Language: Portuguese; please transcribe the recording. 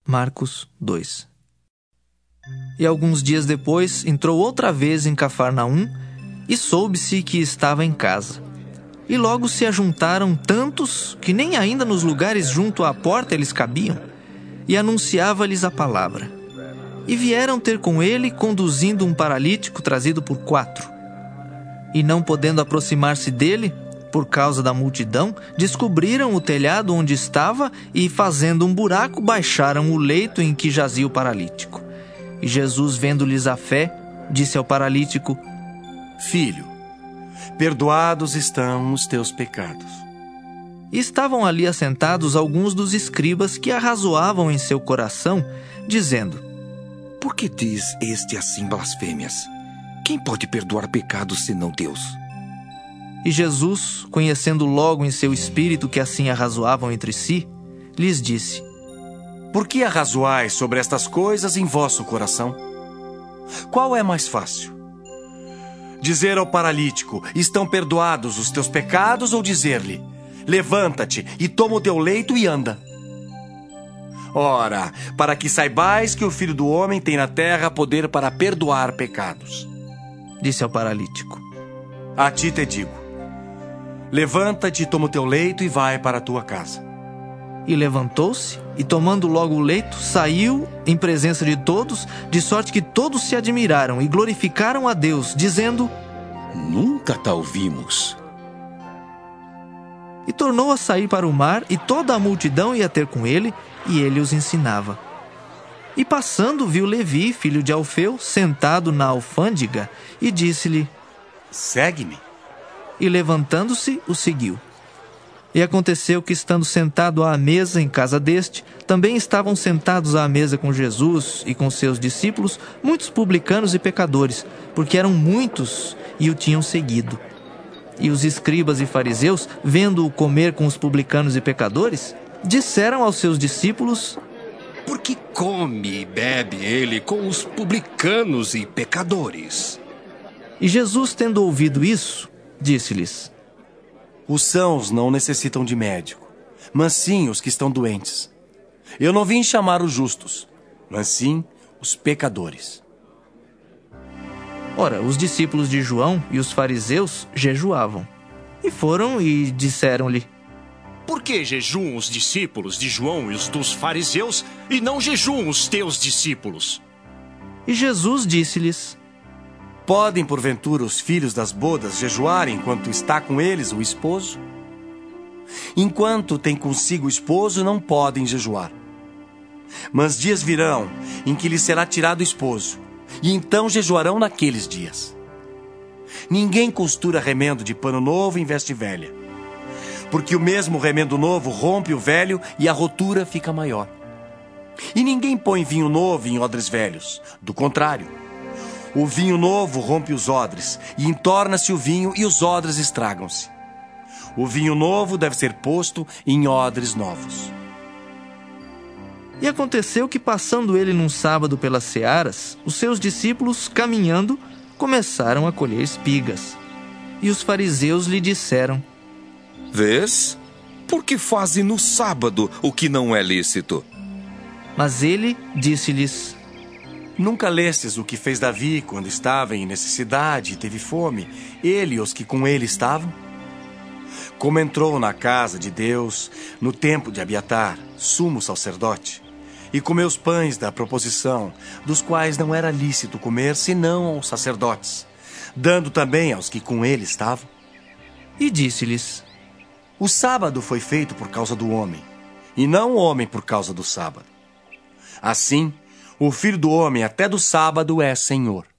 Marcos 2. E alguns dias depois entrou outra vez em Cafarnaum e soube-se que estava em casa. E logo se ajuntaram tantos que nem ainda nos lugares junto à porta eles cabiam, e anunciava-lhes a palavra. E vieram ter com ele, conduzindo um paralítico trazido por 4. E não podendo aproximar-se dele, por causa da multidão, descobriram o telhado onde estava e, fazendo um buraco, baixaram o leito em que jazia o paralítico. E Jesus, vendo-lhes a fé, disse ao paralítico: Filho, perdoados estão os teus pecados. E estavam ali assentados alguns dos escribas que arrazoavam em seu coração, dizendo: Por que diz este assim blasfêmias? Quem pode perdoar pecados senão Deus? E Jesus, conhecendo logo em seu espírito que assim arrazoavam entre si, lhes disse: Por que arrazoais sobre estas coisas em vosso coração? Qual é mais fácil? Dizer ao paralítico: estão perdoados os teus pecados, ou dizer-lhe: levanta-te e toma o teu leito e anda? Ora, para que saibais que o Filho do Homem tem na terra poder para perdoar pecados. Disse ao paralítico: A ti te digo: levanta-te, toma o teu leito e vai para a tua casa. E levantou-se, e tomando logo o leito, saiu em presença de todos, de sorte que todos se admiraram e glorificaram a Deus, dizendo: Nunca tal vimos. E tornou a sair para o mar, e toda a multidão ia ter com ele, e ele os ensinava. E passando, viu Levi, filho de Alfeu, sentado na alfândega, e disse-lhe: Segue-me. E levantando-se, o seguiu. E aconteceu que, estando sentado à mesa em casa deste, também estavam sentados à mesa com Jesus e com seus discípulos muitos publicanos e pecadores, porque eram muitos e o tinham seguido. E os escribas e fariseus, vendo-o comer com os publicanos e pecadores, disseram aos seus discípulos: Por que come e bebe ele com os publicanos e pecadores? E Jesus, tendo ouvido isso, disse-lhes: Os sãos não necessitam de médico, mas sim os que estão doentes. Eu não vim chamar os justos, mas sim os pecadores. Ora, os discípulos de João e os fariseus jejuavam. E foram e disseram-lhe: Por que jejuam os discípulos de João e os dos fariseus, e não jejuam os teus discípulos? E Jesus disse-lhes: Podem, porventura, os filhos das bodas jejuarem enquanto está com eles o esposo? Enquanto tem consigo o esposo, não podem jejuar. Mas dias virão em que lhes será tirado o esposo, e então jejuarão naqueles dias. Ninguém costura remendo de pano novo em veste velha, porque o mesmo remendo novo rompe o velho e a rotura fica maior. E ninguém põe vinho novo em odres velhos, do contrário. O vinho novo rompe os odres, e entorna-se o vinho, e os odres estragam-se. O vinho novo deve ser posto em odres novos. E aconteceu que, passando ele num sábado pelas searas, os seus discípulos, caminhando, começaram a colher espigas. E os fariseus lhe disseram: Vês? Por que fazem no sábado o que não é lícito? Mas ele disse-lhes: Nunca lestes o que fez Davi quando estava em necessidade e teve fome, ele e os que com ele estavam? Como entrou na casa de Deus no tempo de Abiatar, sumo sacerdote, e comeu os pães da proposição, dos quais não era lícito comer senão aos sacerdotes, dando também aos que com ele estavam? E disse-lhes: O sábado foi feito por causa do homem, e não o homem por causa do sábado. Assim, o Filho do Homem até do sábado é Senhor.